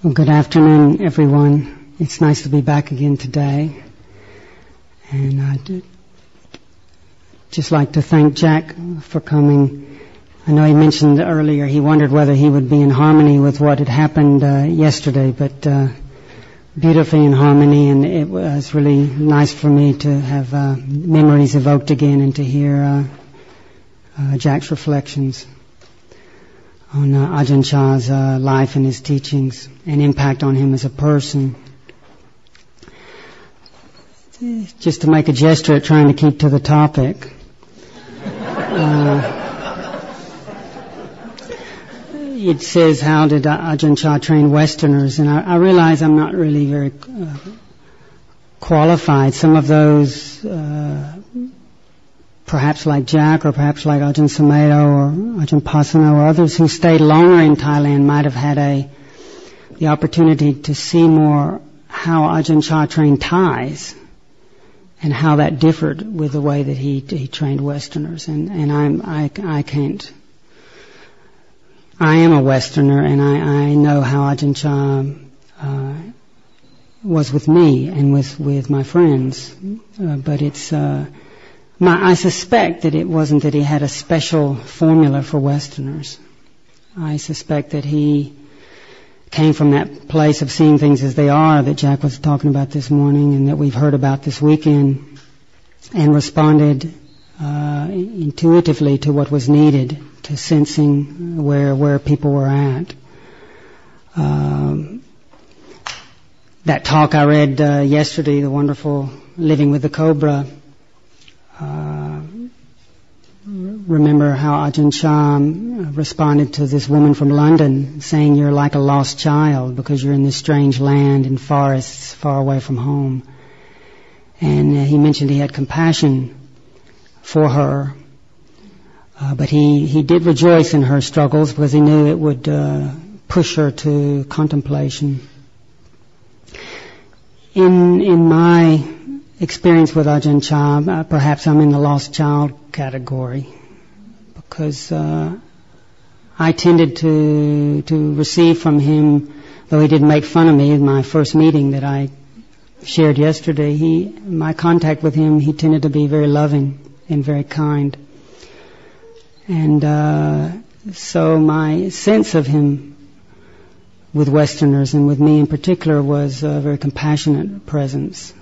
Well, good afternoon, everyone. It's nice to be back again today. And I'd just like to thank Jack for coming. I know he mentioned earlier he wondered whether he would be in harmony with what had happened yesterday, but beautifully in harmony, and it was really nice for me to have memories evoked again and to hear Jack's reflections on Ajahn Chah's life and his teachings and impact on him as a person. Just to make a gesture at trying to keep to the topic. It says, how did Ajahn Chah train Westerners? And I realize I'm not really very qualified. Some of those, perhaps like Jack, or perhaps like Ajahn Sumedho or Ajahn Pasanno or others who stayed longer in Thailand, might have had the opportunity to see more how Ajahn Chah trained Thais and how that differed with the way that he trained Westerners. And I can't. I am a Westerner, and I know how Ajahn Chah was with me and with my friends, but it's. I suspect that it wasn't that he had a special formula for Westerners. I suspect that he came from that place of seeing things as they are that Jack was talking about this morning and that we've heard about this weekend, and responded intuitively to what was needed, to sensing where people were at. That talk I read yesterday, the wonderful Living with the Cobra, remember how Ajahn Chah responded to this woman from London saying, you're like a lost child because you're in this strange land in forests far away from home. And he mentioned he had compassion for her, but he did rejoice in her struggles because he knew it would push her to contemplation. In my experience with Ajahn Chah, perhaps I'm in the lost child category, because I tended to receive from him, though he didn't make fun of me in my first meeting that I shared yesterday, my contact with him, he tended to be very loving and very kind. And so my sense of him with Westerners and with me in particular was a very compassionate presence.